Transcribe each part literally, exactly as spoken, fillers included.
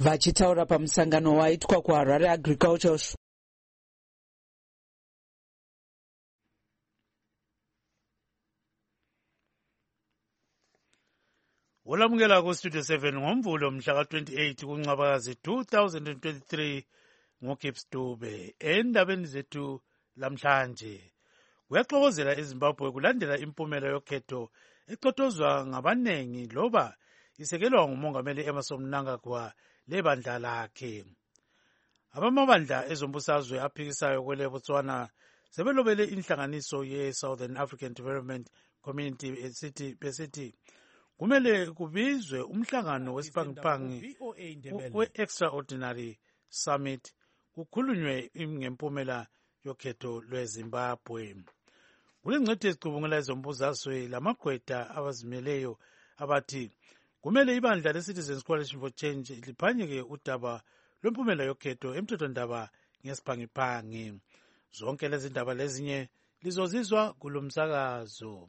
Vachitaura pamusangano waitwa kuHarare Agricultural Olamukela ku Studio seven ngoMvulo mhla ka twenty-eight kuNcwaba two thousand twenty-three ngoGibbs Dube. Endabeni zethu lamhlanje kuyaxokozela eZimbabwe kulandela impumela yokhetho ecotozwa ngabanengi loba isekelwa ngumongameli Emmerson Mnangagwa lebandla lakhe. Abamabandla ezombusazwe aphikisayo kwele Botswana sebelobele inhlanganiso ye Southern African Development Community esithi besithi kumele kubizwe umhlangano wesiphangipangi we-Extraordinary Summit kukhulunywe ngempumela yokhetho lweZimbabwe. Kulengcwethi ezicubungula ezombusazwe lamagweda abazimeleyo abathi kumele ibandla le-Citizens Coalition for Change liphanyeke udaba lwempumela yokhetho emthethwandaba ngesiphangipangi. Zonke lezi ndaba lezinye lizozizwa kulomsakazo.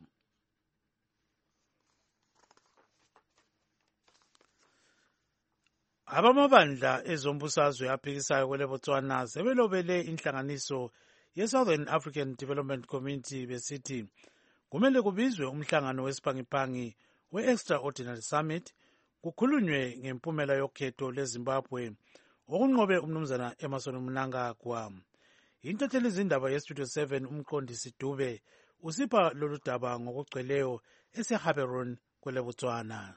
Abamabandla ezombusazwe aphikisayo kwele Botswana sebelobele inhlanganiso ye-Southern African Development Community besithi kumele kubizwe umhlangano wesiphangipangi we-Extraordinary Summit kukhulunywe ngempumela yokhetho leZimbabwe okunqobe umnumzana Emmerson Mnangagwa. Intatheli izindaba ye-Studio seven umqondisi Dube usipha lolu daba ngokugcweleyo eseHaberon kwele Botswana.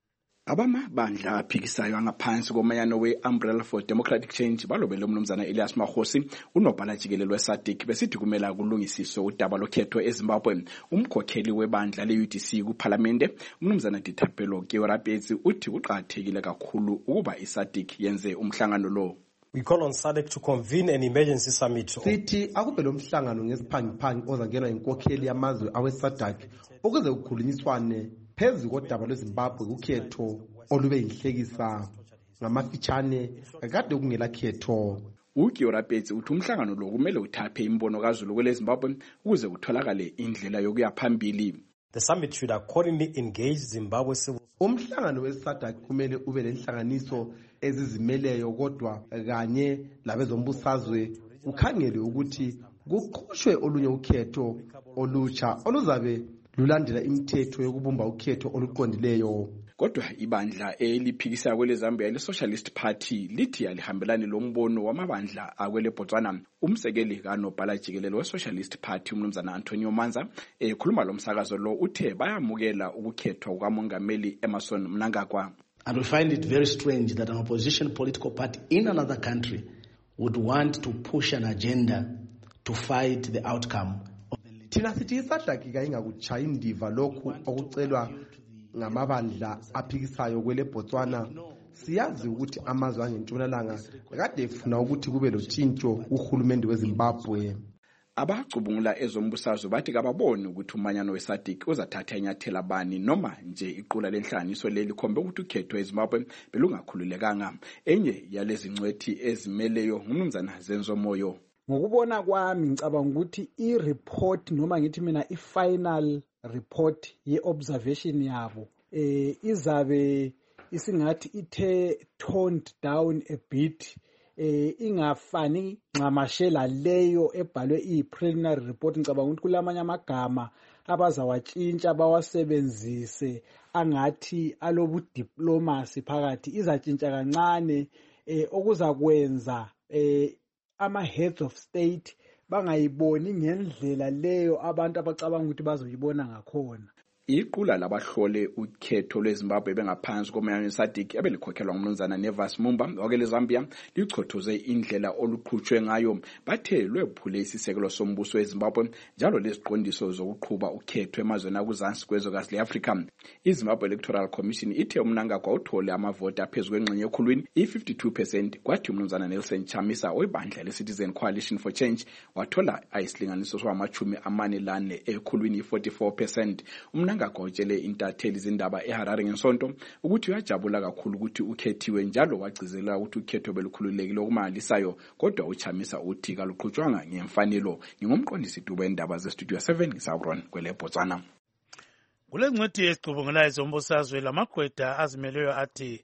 Abamabandla aphikisayo angaphansi komanyano we-Umbrella for Democratic Change balobele umnumzana Elias Makhosi unobhala jikelele we-SADC besithi kumele kulungisiswe udaba lokhetho eZimbabwe. Umkhokheli webandla le-U D C kuPhalamende umnumzana Dithapelo Keorapetsi uthi kuqakathekile kakhulu ukuba i-SADC yenze umhlangano lo. We call on SADC to convene an emergency summit. Sithi akube lo mhlangano ngesiphangipangi ozangenwa inkokheli yamazwe awe-SADC ukuze kukhulunyiswane phezu kodaba lweZimbabwe ukhetho olube yihlekisa ngamafitshane akade kungela khetho. uKeorapetsi uthi umhlangano lo kumele uthaphe imbono kaZulu kwele Zimbabwe ukuze kutholakale indlela yokuya phambili. The summit should accordingly engage Zimbabwe civil. Umhlangano we-SADC kumele ube lenhlanganiso ezizimeleyo kodwa kanye labezombusazwe kukhangele ukuthi kuqhushwe olunye ukhetho olutsha oluzabe lulandela imithetho yokubumba ukhetho oluqondileyo. Kodwa ibandla eliphikisa kwele Zambia le-Socialist Party lithi alihambelani lombono wamabandla akwele Botswana. Umsekeli kanobhala jikelele we-Socialist Party umnumzana Antonio Manza ekhuluma lo msakazo lo uthe bayamukela ukukhethwa kukamongameli Emmerson Mnangagwa. And we find it very strange that an opposition political party in another country would want to push an agenda to fight the outcome. Thina sithi iSADC kayingakuchaya indiva lokhu okucelwa ngamabandla aphikisayo kwele Botswana. Siyazi ukuthi amazwe angentshonalanga kade efuna ukuthi kube lotshintsho kuhulumende weZimbabwe. Abacubungula ezombusazwe bathi kababoni ukuthi umanyano we-SADC uzathatha inyathela bani noma nje iqula lenhlanganiso leli khombe ukuthi ukhetho eZimbabwe belungakhululekanga. Enye yalezi ngcwethi ezimeleyo ngumnumzana Zenzo Moyo. Ngokubona kwami ngicabanga ukuthi i-report noma ngithi mina i-final report ye-observation yabo eh izabe isingathi ithe toned down a bit eh ingafani ngamashela leyo ebhalwe i-preliminary report. Ngicabanga ukuthi kulamanye amagama abazawatshintsha bawasebenzise angathi alobu diplomacy phakathi izatshintsha kancane eh okuzakwenza eh ama-heads of state bangayiboni ngendlela leyo abantu abacabanga ukuthi bazoyibona ngakhona. Iqula labahlole ukhetho lweZimbabwe bengaphansi komanyano we-SADC abelikhokhelwa ngumnumzana Nevas Mumba wakele Zambia lichothoze indlela oluqhutshwe ngayo. Bathe lwephule isisekelo sombuso weZimbabwe njalo leziqondiso zokuqhuba ukhetho emazweni akuzansi kwezwekazi le-Afrika. iZimbabwe Electoral Commission ithe uMnangagwa uthole amavoti aphezu kwengxenye ekhulwini i-fifty-two percent kwathi umnumzana Nelson Chamisa webandla le-Citizen Coalition for Change wathola ayisilinganiso samachumi amane lane ekhulwini i-forty-four percent. Mnangagwa utshele intatheli izindaba eHarare ngesonto ukuthi uyajabula kakhulu ukuthi ukhethiwe njalo wagcizelela ukuthi ukhetho belukhululekile okumangalisayo kodwa uChamisa uthi kaluqhutshwanga ngemfanelo. Ngingumqondisi Dube indaba ze-Studio seven ngisawuron kwele Botswana. Kule ngcwethi esicubungulayo ezombusazwe lamagweda azimeleyo athi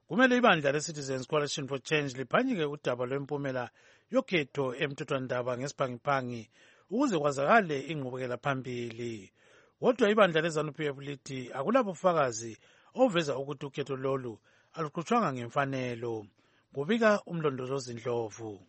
kumele ibandla le-Citizens Coalition for Change liphanyike udaba lwempumela yokhetho emthethwandaba ngesibhangiphangi ukuze kwazakale ingqubekela phambili. Kodwa ibandla le-ZANU-P F lithi akulabufakazi oveza ukuthi ukhetho lolu aluqhutshwanga ngemfanelo. Kubika umlondolozi Ndlovu.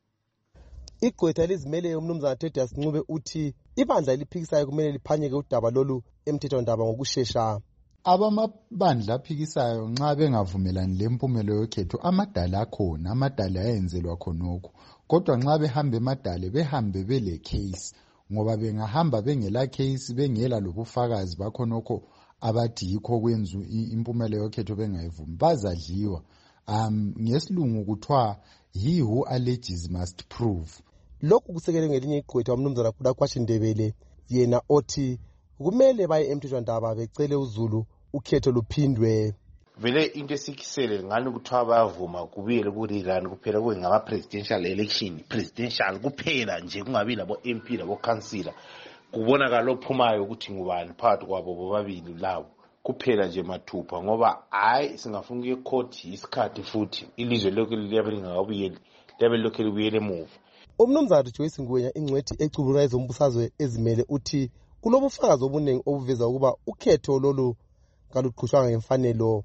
Igqwetha elizimeleyo umnumzana Thedious Ncube uthi ibandla eliphikisayo kumele liphanyeke udaba lolu emthethwandaba ngokushesha. Abamabandla aphikisayo nxa bengavumelani lempumelo yokhetho amadala akhona, amadala ayenzelwa khonokho. Kodwa nxa behamba emadale behambe bele case, ngoba bengahamba bengela case bengela lobufakazi bakhonokho abathi yikho kwenza impumelo yokhetho bengayivumi bazadliwa. Um ngesilungu kuthiwa he who alleges must prove. Lokhu kusekelwe ngelinye igqwetha umnumzana Khulakhwashi Ndebele yena othi kumele baye emthethwandaba becele uZulu ukhetho luphindwe. Vele into esikisele ngani kuthiwa bayavuma kubuyele kurirani kuphela kube ngama presidential election presidential kuphela nje kungabi labo M P labo councillor kubonakala ophumayo ukuthi ngubani phakathi kwabo bobabili labo kuphela nje mathupha ngoba hayi singafuna ukuye court isikhathi futhi ilizwe lokho liyabe lingakabuyeli liyabe lokho libuyele emuva. Umnumzana Joyce Ngwenya ingcwethi ecubula ezombusazwe ezimele uthi kulobufakazi obuningi obuveza ukuba ukhetho lolu kaluqhutshwanga ngemfanelo.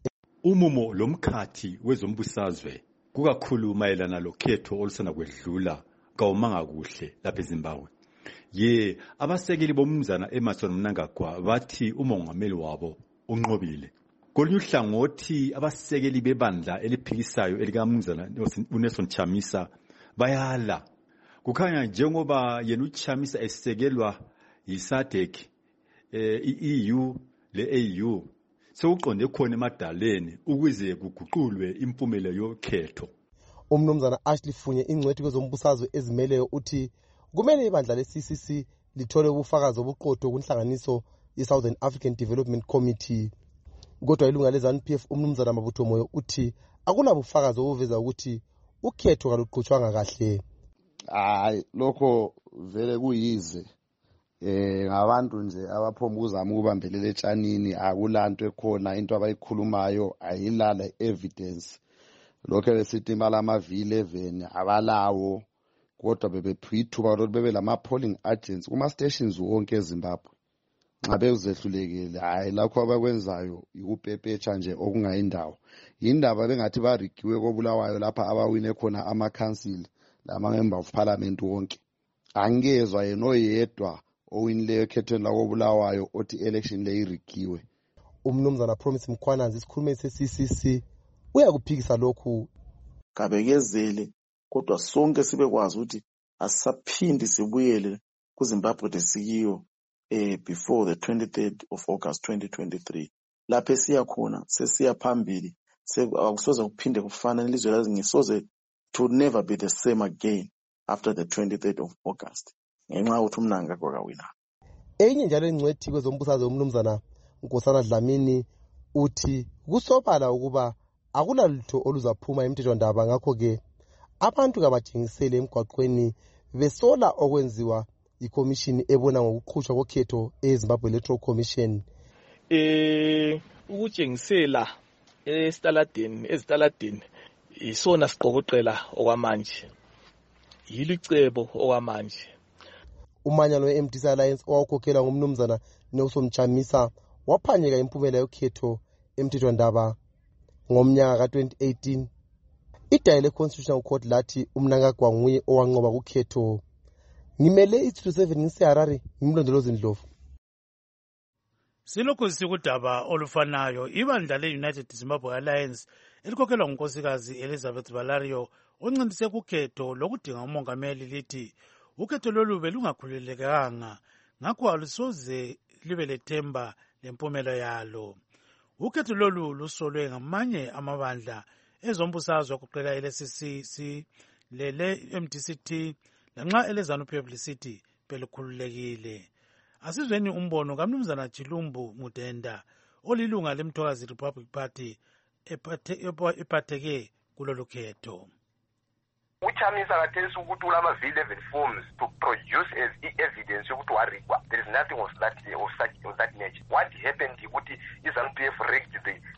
Umumo lomkhathi wezombusazwe kukakhulu mayelana lokhetho olusana kwedlula kawumanga kuhle lapha eZimbabwe. Ye abasekeli bomnumzana Emmerson Mnangagwa bathi umongameli wabo unqobile. Kolunye uhlangothi abasekeli bebandla eliphikisayo elikamnumzana uNelson Chamisa bayala. Kukhanya njengoba yena uChamisa esekelwa yiSADC eh i-E U le-A U sewuqonde khona emadaleni ukuze kuguqulwe impumela yokhetho. Umnumzana Ashley Funye ingcwethi kwezombusazwe ezimeleyo uthi kumele ibandla le-C C C lithole ubufakazi obuqotho kunhlanganiso ye-Southern African Development Committee. Kodwa ilunga le-ZANU P F umnumzana Mabutho Moyo uthi akunabufakazi obuveza ukuthi ukhetho kaluqhutshwanga kahle. Hayi lokho vele kuyize eh ngabantu nje abaphomba ukuzama ukubambelela etshanini akulanto ekhona into abayikhulumayo ayilala evidence. Lokho besithi imali amavili eleven abalawo kodwa bebephithuba ukuthi bebe lama polling agents kuma stations wonke eZimbabwe. Nxa bezehlulekile hayi lakho abakwenzayo ikupepetsha nje okungayindawo. Indaba bengathi barigiwe kobulawayo lapha abawine khona ama council lama member of parliament wonke. Angezwa yena oyedwa owinile ekhethweni la kobulawayo othi election le irigiwe. Umnumzana Promise Mkhwananzi isikhulumeli se-C C C uyakuphikisa lokhu. Kabekezele kodwa sonke sibekwazi ukuthi asaphindi sibuyele kuZimbabwe desikiyo eh before the twenty-third of August twenty twenty-three. Lapho esiya khona sesiya phambili akusoze kuphinde kufana ilizwe lazi ngisoze to never be the same again after the twenty-third of August. Ngenxa ukuthi uMnangagwa kawina. Enye njalo ingcwethi kwezombusazwe umnumzana Nkosana Dlamini uthi kusobala ukuba akunalutho oluzaphuma emthethwandaba ngakho ke abantu kabatshengisele emgwaqweni besola okwenziwa iCommission ebona ngokuqhutshwa kokhetho eZimbabwe Electoral Commission. Eh ukutshengisela esitaladeni ezitaladeni isona siqokoqela okwamanje. Yilicebo okwamanje. Umanyano we-M D C Alliance owakhokhelwa ngumnumzana Nelson Chamisa waphanyeka impumela yokhetho emthethwandaba ngomnyaka ka twenty eighteen. Idale Constitutional Court lathi uMnangagwa nguye owanqoba kukhetho. Ngimele i two seven ngiseHarare ngimlondolozi Ndlovu. Silokhu sikudaba olufanayo ibandla le-United Zimbabwe Alliance elikhokhelwa ngunkosikazi Elizabeth Valario oncindise kukhetho lokudinga umongameli lithi ukhetho lolu belungakhululekanga ngakho alusoze libe lethemba lempumela yalo. Ukhetho lolu lusolwe ngamanye amabandla ezombusazwe kuqela ele-C C C lele-M D C T lanxa ele-ZANU P F lisithi belukhululekile. Asizweni umbono kaMnumzana Chilumbu Mudenda olilunga leMthokazi Republic Party ephatheke kulolu khetho. Uchamisa kathesi ukuthi ulamavili eleven forms to produce as evidence yokuthi warigwa. There is nothing of that of such of that nature. What happened ukuthi iZANU P F rigged the,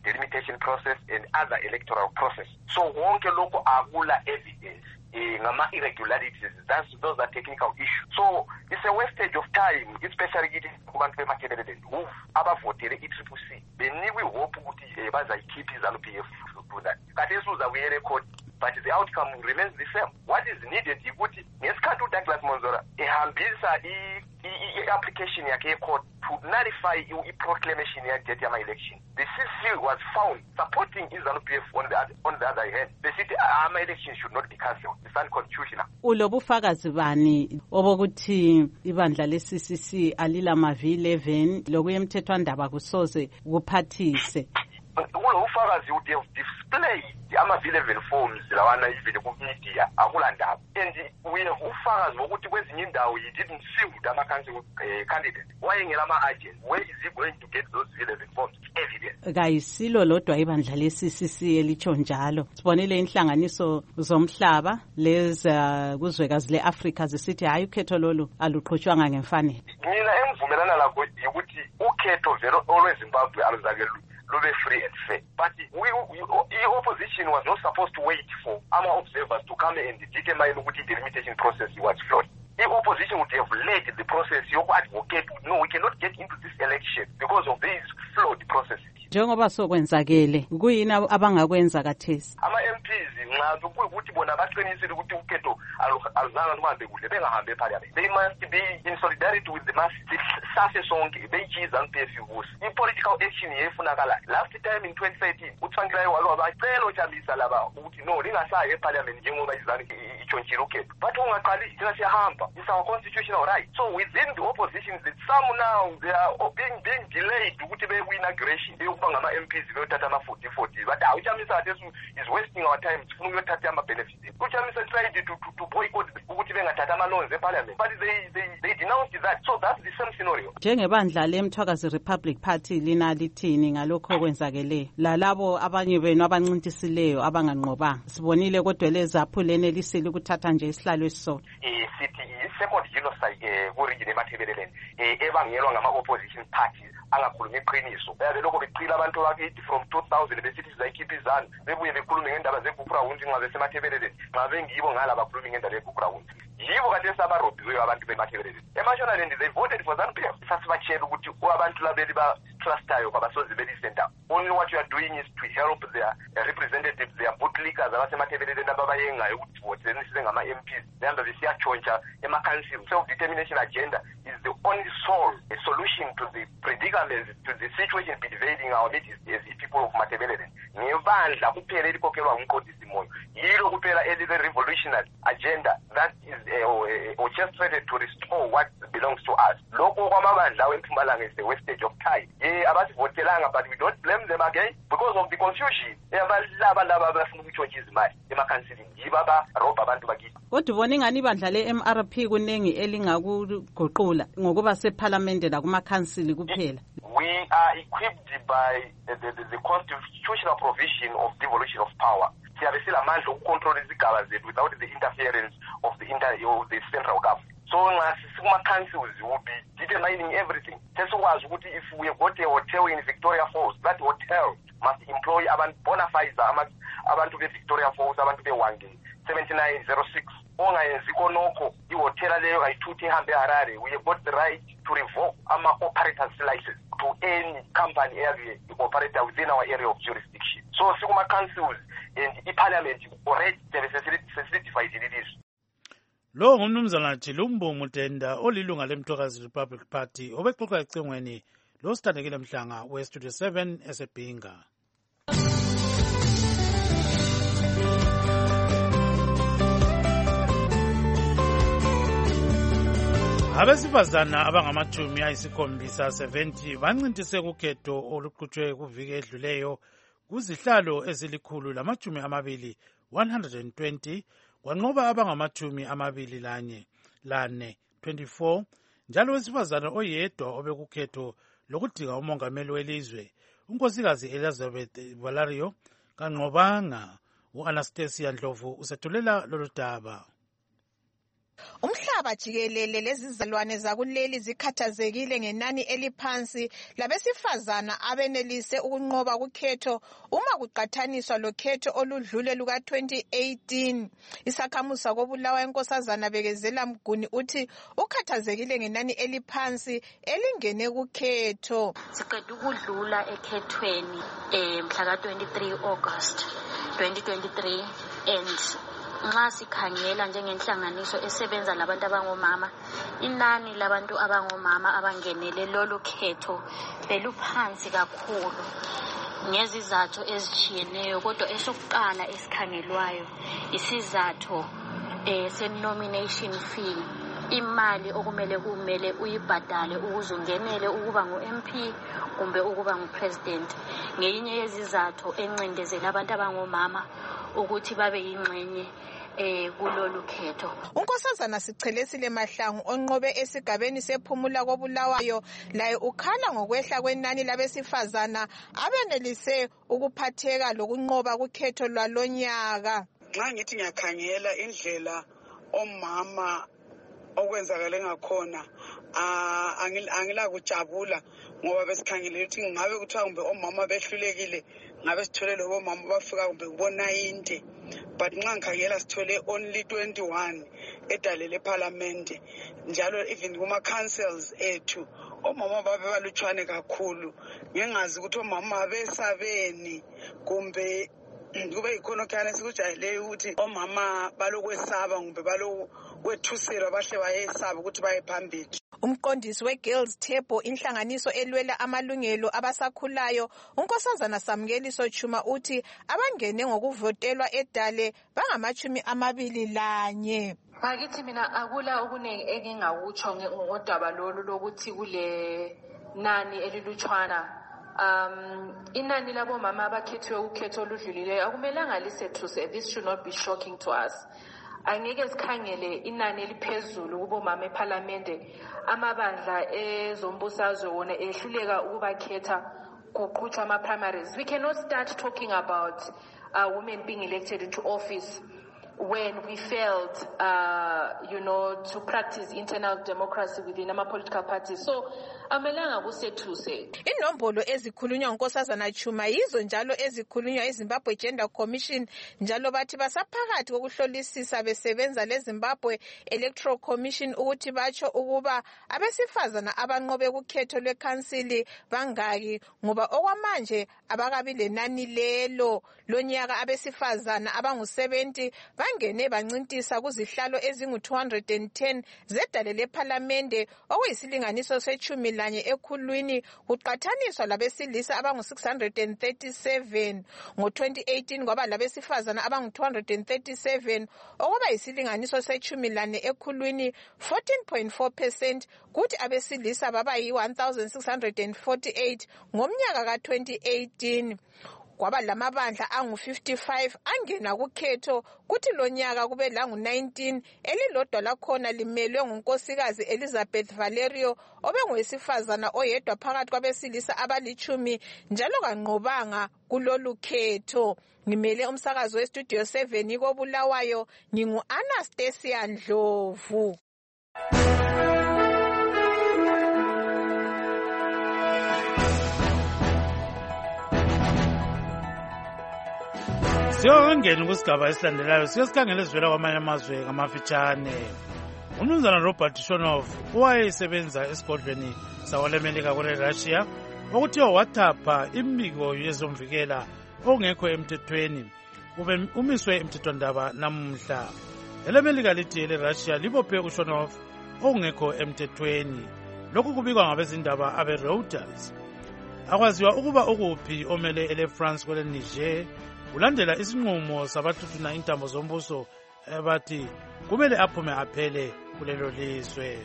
delimitation process and other electoral process. So wonke lokho akula evidence ngama irregularities. That's those are technical issues. So it's a wastage of time, especially kithi kubantu beMatabeleland who abavotele i-triple C benikwe hope ukuthi bazayikhipha iZANU P F to that. Kati esuza kuyele court, but the outcome remains the same. What is needed ukuthi ngesikhathi uDouglas Monzora ehambisa i-application yakhe e-court to nullify i-proclamation yakhe yama-election, the C C was found supporting iZANU P F on the, on the other hand. The city ama-election should not be cancelled. It's unconstitutional. Ulobufakazi bani obokuthi ibandla le-C C C alilama-V eleven lokuye emthethwandaba kusoze kuphathise? Kulo ufakazi would have displayed ama-V eleven forms lawana even ku-media akulandaba, and we have ufakazi wokuthi kwezinye indawo he didn't field ama-council candidate. Wayengela ama-agent. Where is he going to get those V eleven forms? Evidence. Kayisilo lodwa ibandla le-C C C elitsho njalo. Sibonile inhlanganiso zomhlaba leza kuzwekazi le-Afrika zisithi hayi ukhetho lolu aluqhutshwanga ngemfanelo. Mina engivumelana lakho ukuthi ukhetho vele olweZimbabwe aluzake lube free and fair. But we, we, the opposition was not supposed to wait for our observers to come and determine ukuthi the delimitation process was flawed. The opposition would have led the process. You advocate, no, we cannot get into this election because of these flawed processes. Njengoba sokwenzakele kuyini abangakwenza kathesi? Ama-M Ps nxa ukuthi bona baqinisile ukuthi ukhetho aluzanga luhambe kuhle bengahambe eParliament. They must be in solidarity with the masses. Sase sonke beyichiza P F kusi. I-political action yefunakala. Last time in twenty thirteen uThwangilayo walo bacela uJabulisa laba ukuthi no lingasayi eParliament njengoba izani ichontshile ukhetho. But ungaqali thina siyahamba. It's our constitutional right. So within the opposition, some now they are being being delayed ukuthi be-win aggression. Ngama-M Ps beyothatha ama-forty forty, but uJabulisa is wasting our time sifuna ukuyothatha ama-benefits. uJabulisa tried to, to, to boycott ukuthi bengathatha ama-loans eParliament, but they, they, they denounced that. So that's the same scenario. Njengebandla leMthwakazi Republic Party lina lithini ngalokho okwenzakeleyo lalabo abanye benu abancintisileyo abanganqobanga? Sibonile kodwa lezaphulene lisile ukuthatha nje isihlalo esisodwa. Eh sithi i-second genocide ku-region eMatabeleland ebangelwa ngama-opposition parties angakhulumi iqiniso. Belokho beqila abantu bakithi from two thousand besithi sizayikhipha iZANU bebuye bekhulume ngendaba zeGugurawundi nxa besemathebeleleni nxa bengibo ngala bakhulumi ngendaba yeGugurawundi. Yibo kade sabarobhiweyo abantu bemathebeleleni. Emashonaland they voted for ZANU P F. Sasibatshela ukuthi abantu labeli ba-trustayo kwabasoze belisenta. Only what you are doing is to help their representatives, their bootlickers abasemathebeleleni ababayengayo ukuthi voteni sibe ngama-M Ps behambe besiyatshontsha ema-council. Self-determination agenda is the only sole a solution to the predicament, to the situation pervading our midst as people of Matabeleland. Nebandla kuphela elikhokhelwa umqondisi moyo. Yilo kuphela eli-revolutionary agenda that is uh, orchestrated to restore what belongs to us. Lokho kwamabandla weMpumalanga is the wastage of time. Ye abasivotelanga, but we don't blame them again because of the confusion. Abalaba laba bafuna ukutshontsha izimali ema-council yibo abarobha abantu bakithi. Kodwa ubona ingani ibandla le-M R P kunengi elingakuguqula ngokuba seParliament nakuma-council kuphela? We are equipped by the, the, the, the constitutional provision of devolution of power. Siyabe silamandla ukucontrol izigaba zethu without the interference of the, inter, of the central government. So kuma-councils will be determining everything. Sesikwazi ukuthi if we have got a hotel in Victoria Falls, that hotel must employ abantu bona fides abantu be-Victoria Falls, abantu be-Hwange seventy-nine oh six. Ongayenzi konokho ihotela leyo ayithuthi ihambe eHarare. We have got the right to revoke ama-operators license to any company area operator within our area of jurisdiction. So sikuma-councils and i-Parliament already sesilidified it is. Lo ngumnumzana Jilumbu Mutenda olilunga leMthwakazi Republic Party obexoxa ecingweni lo sithandekile mhlanga we-Studio seven esebhinga. Abesifazana abangamachumi ayisikhombisa seventy bancintise kukhetho oluqhutshwe kuviki edluleyo kuzihlalo ezilikhulu lamachumi amabili one hundred twenty kwanqoba abangamachumi amabili lanye lane twenty-four njalo wesifazana oyedwa obekukhetho lokudinga umongameli welizwe unkosikazi Elizabeth Valario kanqobanga. U-Anastasia Ndlovu usethulela lolu daba. Umhlaba jikelele lezizalwane zakuleli zikhathazekile ngenani eliphansi labesifazana abenelise ukunqoba kukhetho uma kuqathaniswa lokhetho oludlule luka twenty eighteen. Isakhamuzi kobulawa inkosazana Bekezela Mguni uthi ukhathazekile ngenani eliphansi elingene kukhetho. Siqeda ukudlula ekhethweni eh mhla ka twenty-three August twenty twenty-three and nxa sikhangela njengenhlanganiso esebenza labantu abangomama, inani labantu abangomama abangenele lolu khetho beluphansi kakhulu ngezizathu ezitshiyeneyo, kodwa esokuqala esikhangelwayo isizathu eh se-nomination fee, imali okumele kumele uyibhadale ukuze ungenele ukuba ngu-M P kumbe ukuba ngu-president. Ngenye yezizathu encindezela abantu abangomama ukuthi babe yingxenye eh kulolu khetho. Unkosazana Sichelesile Mahlangu onqobe esigabeni sephumula kobulawayo laye ukhala ngokwehla kwenani labesifazana abenelise ukuphatheka lokunqoba kukhetho lwalonyaka. Nxa ngithi ngiyakhangela indlela omama okwenzakale ngakhona angila kujabula ngoba besikhangele ukuthi ngabe kuthiwa kumbe omama behlulekile ngabe sithole lobo mama bafika kumbe kubo ninety, but nxa ngikhangela sithole only twenty-one edalele parliament, njalo even kuma councils ethu omama babe balutshwane kakhulu. Ngingazi ukuthi omama besabeni kumbe kube ikhona khana sikujayele ukuthi omama balokwesaba kumbe balokwethuselwa bahle bayesaba ukuthi baye phambili. Umqondisi we-Girls Table, inhlanganiso elwela amalungelo abasakhulayo, unkosazana Samukeliso Chuma uthi abangene ngokuvotelwa edale bangamachumi amabili lanye. Bakithi mina akula okuningi engingawutsho ngodaba lolu lokuthi kule nani elilutshwana. Um, inani labo mama abakhethiwe ukhetho oludlulileyo akumelanga lisethuse. This should not be shocking to us. Angeke sikhangele inani eliphezulu kubo mama eParliamente, amabandla ezombusazwe wona ehluleka ukubakhetha kuqhutshwa ama primaries. We cannot start talking about uh, women being elected into office when we failed, uh, you know, to practice internal democracy within our political parties. So, amelanga kusethuse. Inombolo ezikhulunywa unkosazana Chuma yizo njalo ezikhulunywa iZimbabwe Gender Commission, njalo bathi basaphakathi kokuhlolisisa besebenza leZimbabwe Electoral Commission ukuthi batsho ukuba abesifazana abanqobe kukhetho lwekhansili bangaki, ngoba okwamanje abakabi lenani lelo. Lonyaka abesifazana abangu seventy bangene bancintisa kuzihlalo ezingu two hundred ten zedale leParliamente, okuyisilinganiso sechumi lanye ekhulwini kuqathaniswa labesilisa abangu six hundred thirty-seven. Ngo twenty eighteen kwaba labesifazana abangu two hundred thirty-seven, okwaba yisilinganiso sechumi lane ekhulwini fourteen point four percent, kuthi abesilisa baba yi one thousand six hundred forty-eight ngomnyaka ka twenty eighteen. Kwaba lamabandla angu fifty-five angena kukhetho, kuthi lonyaka kube langu nineteen elilodwa lakhona limelwe ngunkosikazi Elizabeth Valerio obengowesifazana oyedwa phakathi kwabesilisa abalichumi njalo kanqobanga kulolu khetho. Ngimele umsakazo westudio seven kobulawayo, ngingu Anastasia Ndlovu. Siyongena kusigaba esilandelayo siyesikhangela esivela kwamanye amazwe ngamafitshane. Umnumzana Robert Shonov owayesebenza esigodlweni sakwaLemelika kule-Russia okuthiwa wathapha imibiko yezomvikela okungekho emthethweni umiswe emthethwandaba namuhla. ELemelika lithi ele-Russia libophe uShonov okungekho emthethweni. Lokhu kubikwa ngabezindaba abe-Reuters. Akwaziwa ukuba ukuphi omele ele-France kwele-Niger ulandela isinqumo sabathuthuna intambo zombuso abathi kumele aphume aphele kulelo lizwe.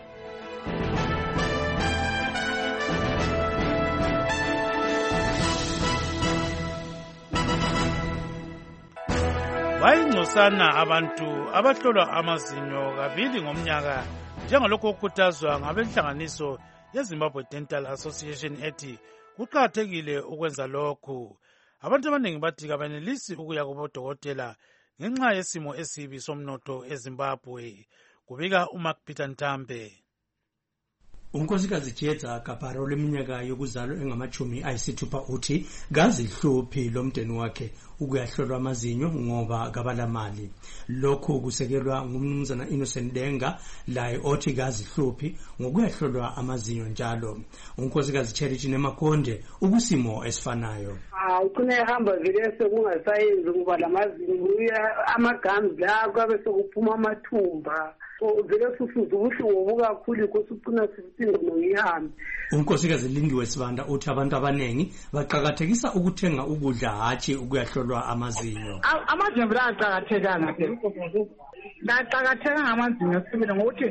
Bayingcosana abantu abahlolwa amazinyo kabili ngomnyaka njengalokho okukhuthazwa ngabenhlanganiso yeZimbabwe Dental Association ethi kuqakathekile ukwenza lokhu. Abantu abaningi bathi kabenelisi ukuya kubodokotela ngenxa yesimo esibi somnotho eZimbabwe. kubika uMark Peter Ntambe. Unkosikazi Jetha Kaparo leminyaka yokuzalwa engamachumi ayisithupha uthi kazihluphi lomndeni wakhe ukuyahlolwa amazinyo ngoba kabalamali. Lokhu kusekelwa ngumnumzana Innocent Denga laye othi kazihluphi ngokuyahlolwa amazinyo njalo. Unkosikazi Charity Nemakonde ukusimo esifanayo. Hayi kunehamba vele sekungasayenzi ukuba lamazinyo amagams la kwabe sokuphuma amathumba. Vele susuza ubuhlungu obukakhulu kosucina sisingo ngihambe. Unkosikazi Lindiwe Sibanda uthi abantu abanengi baqhakathekisa ukuthenga ukudla hatshi ukuyahlolwa amazinyo. Amazinyo vele aqhakathekanga ke. Laqhakatheka ngamazinyo sibile ngokuthi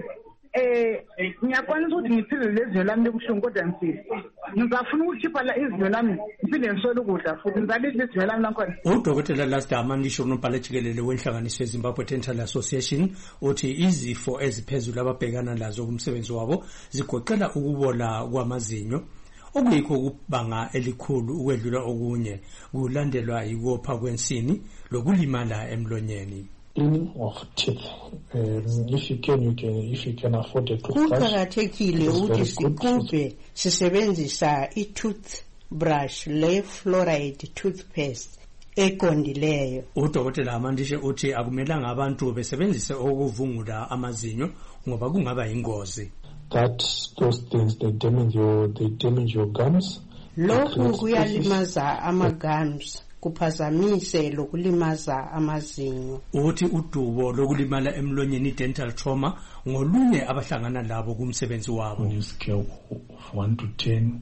eh ngiyakwanisa ukuthi ngithile lezinyo lami lebuhlungu kodwa ngifile. Ngizafuna ukukhipha la izinyo lami ngifile ngisole ukudla futhi ngizalisa izinyo lami lakhona. Udokotela Lasta Amandisho uNobhala Jikelele wenhlanganiso yeZimbabwe Dental Association uthi izifo eziphezulu ababhekana lazo kumsebenzi wabo zigoqela ukubola kwamazinyo okuyikho ukubanga elikhulu ukwedlula okunye kulandelwa yikopha kwensini lokulimala emlonyeni. Cleaning of teeth. Um, if you can, you can, if you can afford a toothbrush. Kuqakathekile ukuthi sigubhe sisebenzisa i-toothbrush le fluoride toothpaste eqondileyo. Udokotela Amandishe uthi akumelanga abantu besebenzise okuvungula amazinyo ngoba kungaba ingozi. That those things they damage your they damage your gums. Lokhu kuyalimaza ama-gums. Kuphazamise lokulimaza amazinyo. Uthi udubo lokulimala emlonyeni dental trauma ngolunye abahlangana labo kumsebenzi wabo. On a scale of one to ten,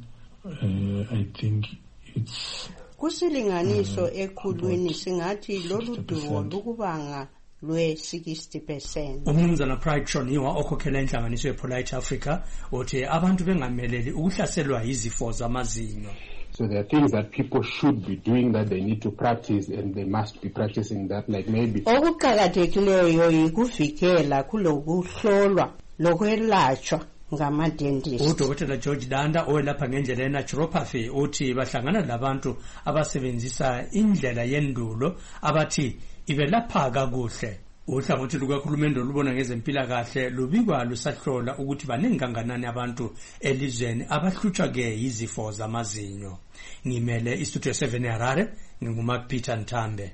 uh, I think it's kusilinganiso ekhulwini singathi lolu dubo lukubanga lwe sixty percent. Umnumzana Pride Shoniwa okhokhela inhlanganiso yePolite Africa uthi abantu bengameleli ukuhlaselwa izifo zamazinyo. So there are things that people should be doing that they need to practice and they must be practicing that, like maybe okuqhakathekileyo yikuvikela kulokuhlolwa lokwelashwa ngama-dentist. Udokotela George Danda owelapha ngendlela ye-naturopathy uthi bahlangana labantu abasebenzisa indlela yendulo abathi ibelapha kakuhle. Uhlangothi lukakhulumende olubona ngezempilakahle lubikwa lusahlola ukuthi baningi kanganani abantu elizweni abahlutshwa ke izifo zamazinyo. Ngimele istudio seven eHarare nginguMark Peter Ntambe.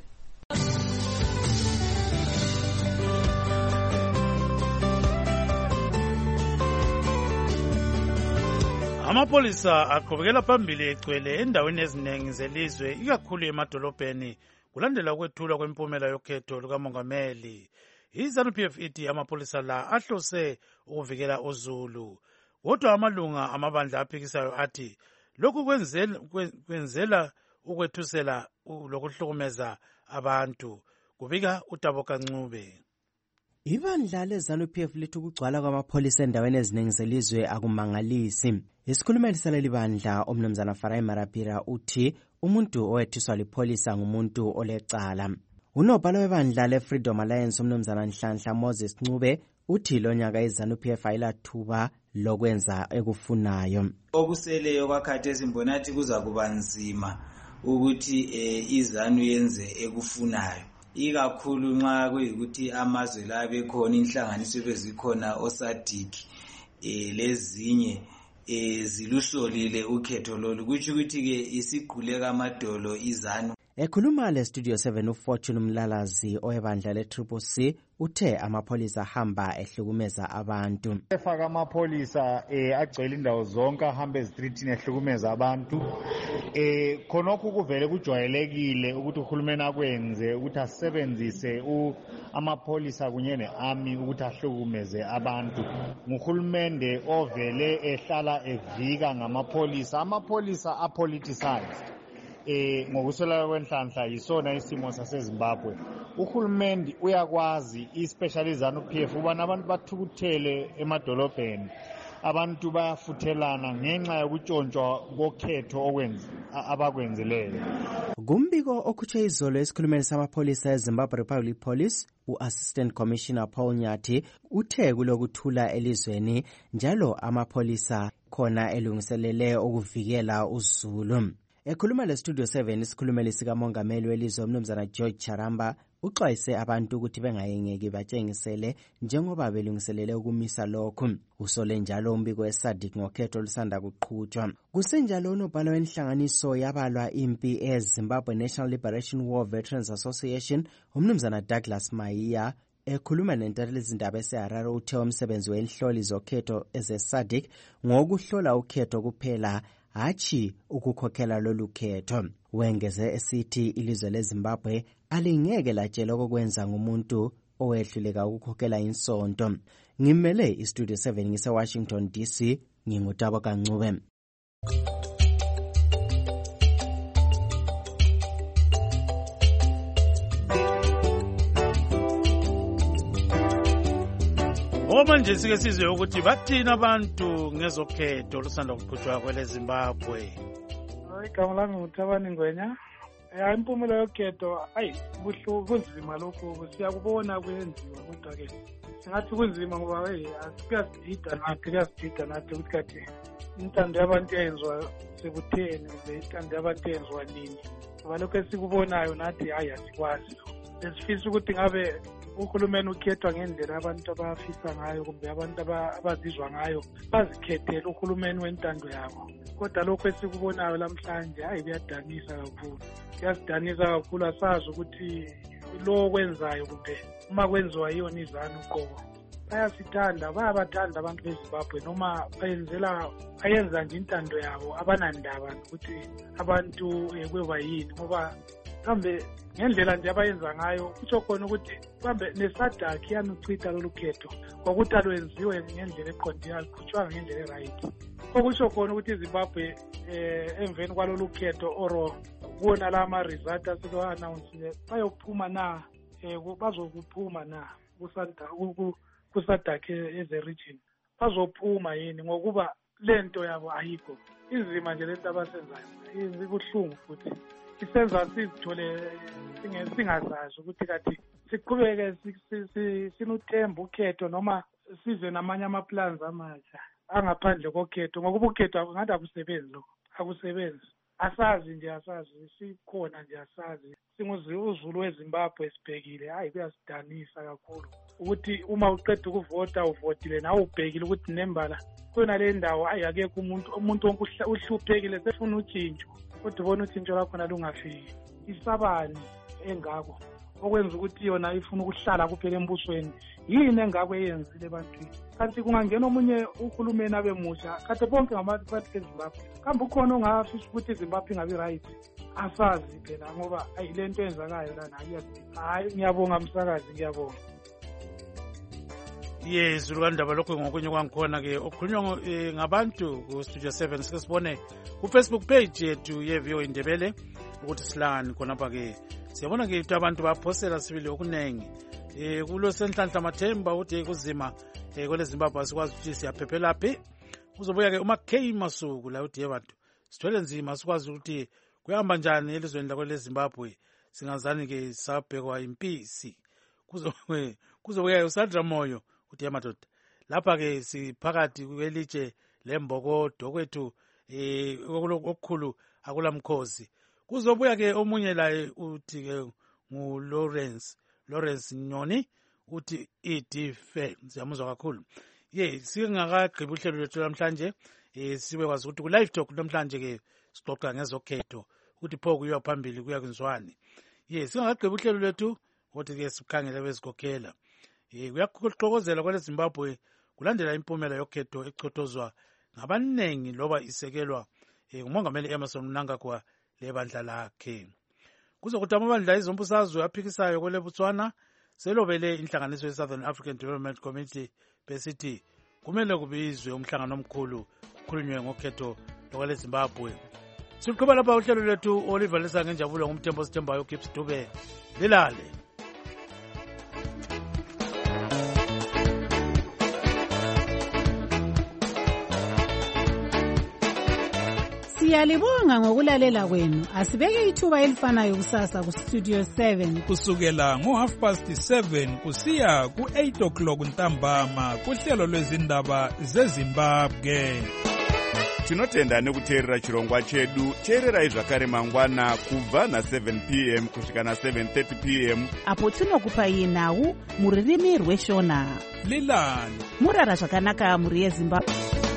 Amapolisa aqhubekela phambili egcwele endaweni eziningi zelizwe ikakhulu emadolobheni kulandela ukwethulwa kwempumela yokhetho lukamongameli. I-ZANU P F ithi amapolisa la ahlose ukuvikela uZulu. Kodwa amalunga amabandla aphikisayo athi lokhu kwenzela kwenzela ukwethusela lokuhlukumeza abantu. Kubika uTabo Kancube. Ibandla leZANU P F lithi ukugcwala kwamapholisa endaweni eziningi zelizwe akumangalisi. Isikhulumeli saleli bandla umnumzana Farai Marapira uthi umuntu owethiswa lipholisa ngumuntu olecala. Unobhala webandla leFreedom Alliance umnumzana Nhlanhla Moses Ncube uthi lo nyaka iZANU P F ayilathuba lokwenza ekufunayo. Okuseleyo kwakhathesi mbonathi kuza kuba nzima ukuthi eh, iZANU yenze ekufunayo. Ikakhulu nxa kuyikuthi amazwe la bekhona inhlanganiso bezikhona oSADC eh lezinye eh zilusolile ukhetho lolu kuthi ukuthi ke isigquleka amadolo iZANU. Ekhuluma le Studio seven uFortune Mlalazi oyebandla le Triple C uthe amapholisa ahamba ehlukumeza abantu. Efaka amapholisa eh agcwele indawo zonke ahamba ezitreetini ehlukumeza abantu. Eh khonokho kuvele kujwayelekile ukuthi uhulumeni akwenze ukuthi asebenzise u amapholisa kunye nearmy ukuthi ahlukumeze abantu. Nguhulumende ovele ehlala evika ngamapholisa. Amapholisa apoliticized. Eh ngokusola kwenhlanhla yisona isimo saseZimbabwe. Uhulumende uyakwazi especially ZANU P F ubana abantu bathukuthele emadolobheni. Abantu bayafuthelana ngenxa yokutshontshwa kokhetho okwenza abakwenzileyo. Kumbiko okhutshwe izolo esikhulumeni samapholisa eZimbabwe Republic Police uAssistant Commissioner Paul Nyathi uthe kulokuthula elizweni njalo amapholisa khona elungiselele ukuvikela uZulu. Ekhuluma le Studio seven isikhulumeli sikamongameli welizwe umnumzana George Charamba uxwayise abantu ukuthi bengayengeki batshengisele njengoba belungiselele ukumisa lokhu. Usole njalo umbiko we-SADC ngokhetho olusanda kuqhutshwa. Kusenjalo unobhala wenhlanganiso yabalwa impi eZimbabwe National Liberation War Veterans Association umnumzana Douglas Maiya ekhuluma nentathelezindaba eseHarare uthe umsebenzi wenhloli zokhetho eze-SADC ngokuhlola ukhetho kuphela hatshi ukukhokhela lolu khetho. Wengeze esithi ilizwe leZimbabwe alingeke latshela okwenza ngumuntu owehluleka ukukhokhela insonto. Ngimele iStudio seven ngise-Washington D C, ngingutabo Kancube. Manje sike sizwe ukuthi bathina abantu ngezokhetho olusanda kuqhutshwa kwele Zimbabwe. Igama lami nguThabani Ngwenya. Eh impumela yokhetho ayi buhlu kunzima lokho siyakubona kwenziwa kodwa ke singathi kunzima ngoba hey asikuyasidida nathi kuyasidida nathi ukuthi kathi intando yabantu yenziwa sekutheni intando yabantu yenziwa nini. Ngoba lokho esikubonayo nathi hayi asikwazi. Lesifisa ukuthi ngabe uhulumeni ukhethwa ngendlela abantu abafisa ngayo kumbe abantu abazizwa ngayo bazikhethela uhulumeni wentando yabo. Kodwa lokho esikubonayo lamhlanje hayi kuyadanisa kakhulu. Kuyasidanisa kakhulu asazi ukuthi lo kwenzayo kumbe uma kwenziwa yona izanu uqobo. Bayasithanda bayabathanda abantu beZimbabwe noma bayenzela bayenza nje intando yabo abanandaba ukuthi abantu kweba yini ngoba kambe ngendlela nje abayenza ngayo kutsho khona ukuthi kambe neSADC yanuchitha lolu khetho ngokuthi alwenziwe ngendlela eqondile alikhutshwanga ngendlela right. Okusho khona ukuthi iZimbabwe eh emveni kwalolu khetho oro kubona la ama result asike announce bayophuma na eh bazokuphuma na kusanda kuSADC as a region bazophuma yini ngokuba lento yabo ayikho izima nje lento abasenzayo ibuhlungu futhi isenza sizithole singazazi ukuthi kathi siqhubeke sinuthemba ukhetho noma size namanye ama-plans amatsha angaphandle kokhetho ngokuba ukhetho ngathi akusebenzi lokho akusebenzi asazi nje asazi sikhona nje asazi singuzulu weZimbabwe sibhekile hayi kuyasidanisa kakhulu ukuthi uma uqeda ukuvota uvotile nawe ubhekile ukuthi nembala kuyona le ndawo hayi akekho umuntu umuntu wonke uhluphekile sefuna utshintsho kodwa ubona utshintsho lakhona lungafiki isabani engako okwenza ukuthi yona ifuna ukuhlala kuphela embusweni yini engako eyenzile ebantwini kanti kungangena omunye uhulumeni abe musha kade bonke ngabantu beZimbabwe kambe ukhona ongafisa ukuthi iZimbabwe ingabi right asazi phela ngoba ayilento enzakayo lana hayi ngiyabonga msakazi ngiyabonga. Yes, ulwandaba lokho ngokunye kwangikhona ke okukhulunywa ngabantu ku Studio seven sike sibone ku Facebook page yethu ye V O Indebele ukuthi silani khonapha ke siyabona ke abantu baphosela sibili okunengi eh kulo senhlanhla mathemba uthi kuzima eh kwele Zimbabwe asikwazi ukuthi siyaphephela phi kuzobuya ke uma K Masuku la uthi abantu sithwele nzima asikwazi ukuthi kuyahamba njani elizweni la kwele Zimbabwe singazani ke sabhekwa impisi kuzobuya kuzobuya uSandra Moyo uthi amadoda lapha ke siphakathi kwelitshe lembokodo kwethu eh okukhulu akulamkhosi kuzobuya ke omunye la uthi ke ngu Lawrence Lawrence Nyoni uthi idife siyamuzwa kakhulu ye singakagqiba uhlelo lwethu namhlanje eh sibe kwazi ukuthi ku live talk namhlanje ke sixoxa ngezokhetho ukuthi pho kuyiwa phambili kuya kwenzwani ye singakagqiba uhlelo lwethu ukuthi ke sikhangele bezikhokhela eh kuyaxokozela kwele Zimbabwe kulandela impumela yokhetho echothozwa ngabanengi loba isekelwa umongameli Emmerson Mnangagwa lebandla lakhe kuzokuthi amabandla izombusazwe aphikisayo kwele Botswana selobele inhlanganiso ye-Southern African Development Committee besithi kumele kubizwe umhlangano omkhulu kukhulunywe ngokhetho lokwele Zimbabwe. Siqhubeka lapha uhlelo lwethu Oliver Lesa ngenjabulo ngumthembo sithembayo Gibbs Dube lilale. Siyalibonga ngokulalela kwenu. Asibeke ithuba elifanayo kusasa ku Studio seven kusukela ngo half past seven kusiya ku eight o'clock ntambama kuhlelo lwezindaba zeZimbabwe. tinotenda nekuteerera chirongwa chedu. Teererai zvakare mangwana kubva na seven p m kusvika na seven thirty p m apo tinokupai nhau mururimi rweshona. Lilani murara zvakanaka muri yeZimbabwe.